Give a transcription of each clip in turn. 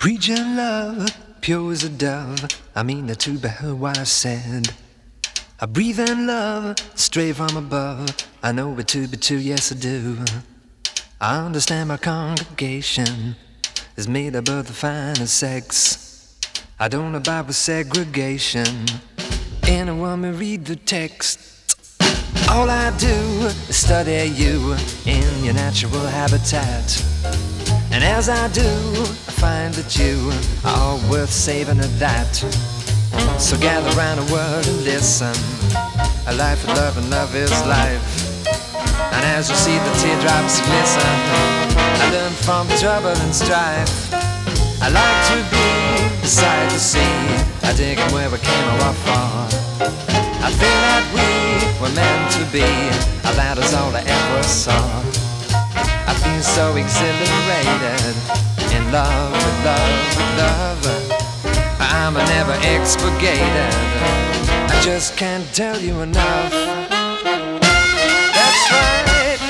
Preaching love, pure as a dove. I mean that to be heard what I said. I breathe in love, straight from above. I know it to be true, yes I do. I understand my congregation is made up of the finest sex. I don't abide with segregation. Anyone may read the text. All I do is study you in your natural habitat. And as I do, I find that you are all worth saving at that. So gather round a word and listen. A life of love and love is life. And as you see the teardrops glisten, I learn from trouble and strife. I like to be beside the sea. I dig in where we came or far. I feel that we were meant to be. That is all I ever saw. I feel so exhilarated in love, with love, with love. I'm never expurgated. I just can't tell you enough. That's right.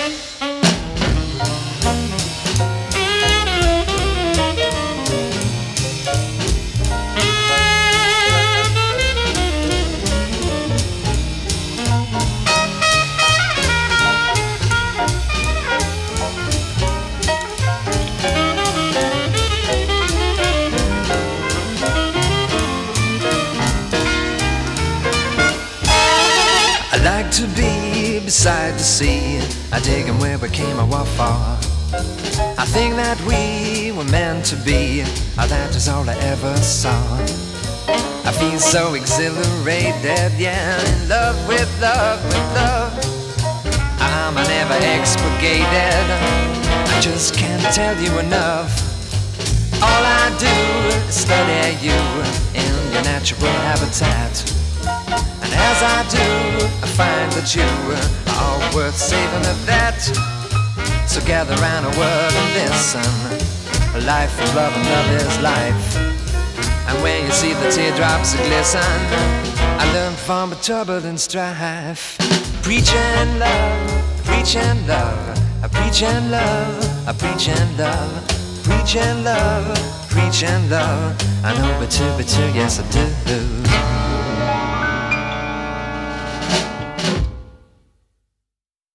I like to be beside the sea. I dig in where we came or far. I think that we were meant to be. That is all I ever saw. I feel so exhilarated, yeah, in love with love, with love. I'm never expurgated. I just can't tell you enough. All I do is study you in your natural habitat. And as I do, I find that you are all worth saving at that. So gather round a word and listen. A life of love and love is life. And when you see the teardrops glisten, I learn from a trouble and strife. Preaching love, preaching love, I preaching love, I preaching love, preaching love, preaching love. I know but too, yes I do.